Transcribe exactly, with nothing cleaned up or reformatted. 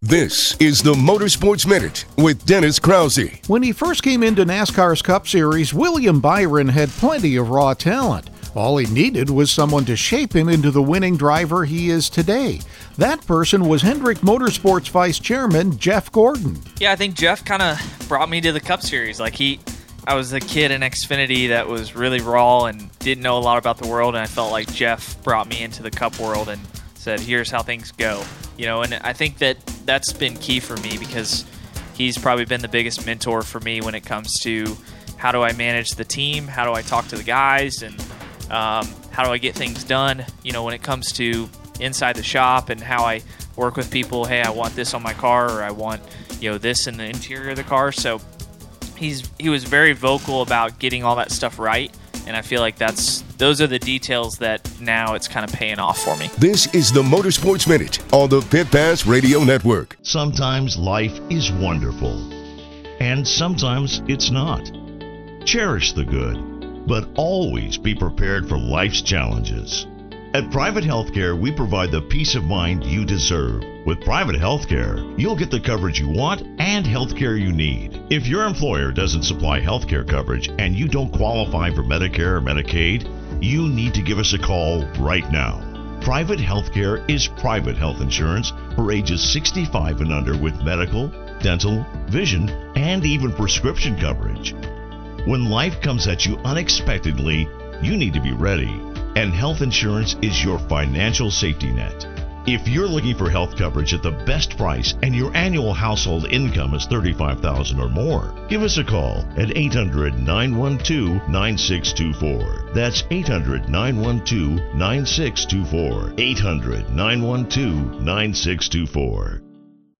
This is the Motorsports Minute with Dennis Krause. When he first came into NASCAR's Cup Series, William Byron had plenty of raw talent. All he needed was someone to shape him into the winning driver he is today. That person was Hendrick Motorsports Vice Chairman Jeff Gordon. Yeah, I think Jeff kind of brought me to the Cup Series. Like he, I was a kid in Xfinity that was really raw and didn't know a lot about the world, and I felt like Jeff brought me into the Cup world and said, here's how things go. You know, and I think that that's been key for me because he's probably been the biggest mentor for me when it comes to how do I manage the team, how do I talk to the guys, and um, how do I get things done, you know, when it comes to inside the shop and how I work with people. Hey, I want this on my car, or I want, you know, this in the interior of the car. So he's he was very vocal about getting all that stuff right. And I feel like that's those are the details that now it's kind of paying off for me. This is the Motorsports Minute on the Pit Pass Radio Network. Sometimes life is wonderful, and sometimes it's not. Cherish the good, but always be prepared for life's challenges. At Private Healthcare, we provide the peace of mind you deserve. With Private Healthcare, you'll get the coverage you want and healthcare you need. If your employer doesn't supply healthcare coverage and you don't qualify for Medicare or Medicaid, you need to give us a call right now. Private Healthcare is private health insurance for ages sixty-five and under with medical, dental, vision, and even prescription coverage. When life comes at you unexpectedly, you need to be ready. And health insurance is your financial safety net. If you're looking for health coverage at the best price and your annual household income is thirty-five thousand dollars or more, give us a call at eight hundred, nine one two, nine six two four. That's eight hundred, nine one two, nine six two four. eight hundred, nine one two, nine six two four.